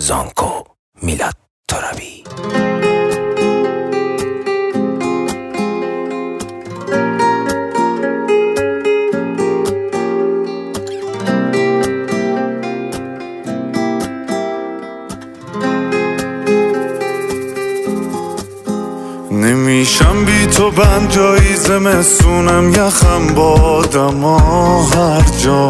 زانکو میلاد ترابی. نمیشم بی تو بند جایی زمستونم یخم بادم هر جا.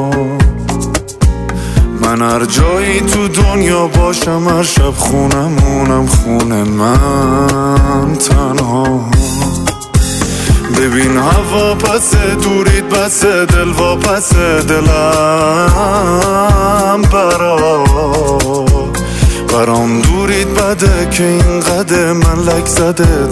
من هر جایی تو دنیا باشم هر شب خونمونم خونه من تنها. ببین هوا پس دورید بس دل و پس دلم برام دورید بده که اینقدر من لک زده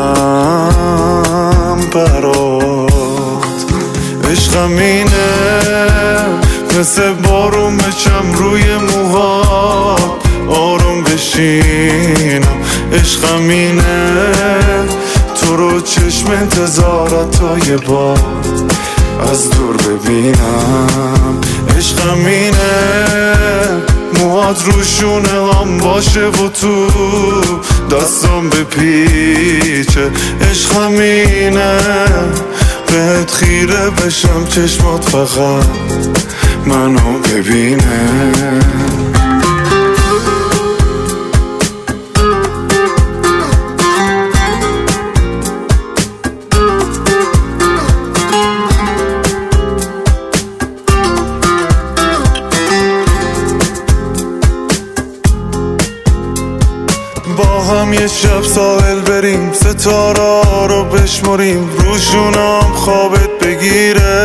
دلم برات. عشقم اینه مثل بارون بچم روی موها آروم بشینم. عشقم اینه تو رو چشم انتظارت تا یه بار از دور ببینم. عشقم اینه موهات روشونه هم باشه و تو دستم بپیچه. عشقم اینه بهت خیره بشم چشمات فقط منو ببینه. با هم یه شب ساحل بریم ستاره رو بشمریم روشونم خوابت بگیره.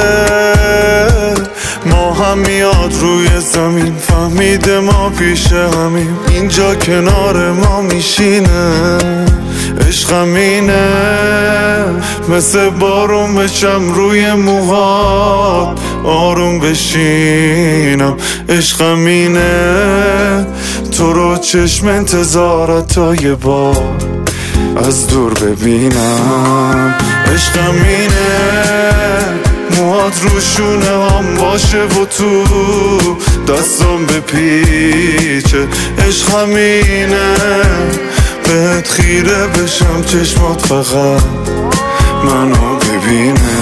ما هم میاد روی زمین فهمیده ما پیش همیم اینجا کنار ما میشینه. عشقم اینه مثل بارون بچم روی موهات آروم بشینم. عشقم اینه تو رو چشم انتظارت تا یه بار از دور ببینم. عشقم اینه موهات روشونه هم باشه و تو دستم بپیچه. عشقم اینه بهت خیره بشم چشمات فقط منو ببینه.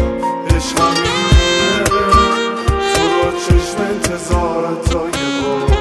انتظارت تا یه بار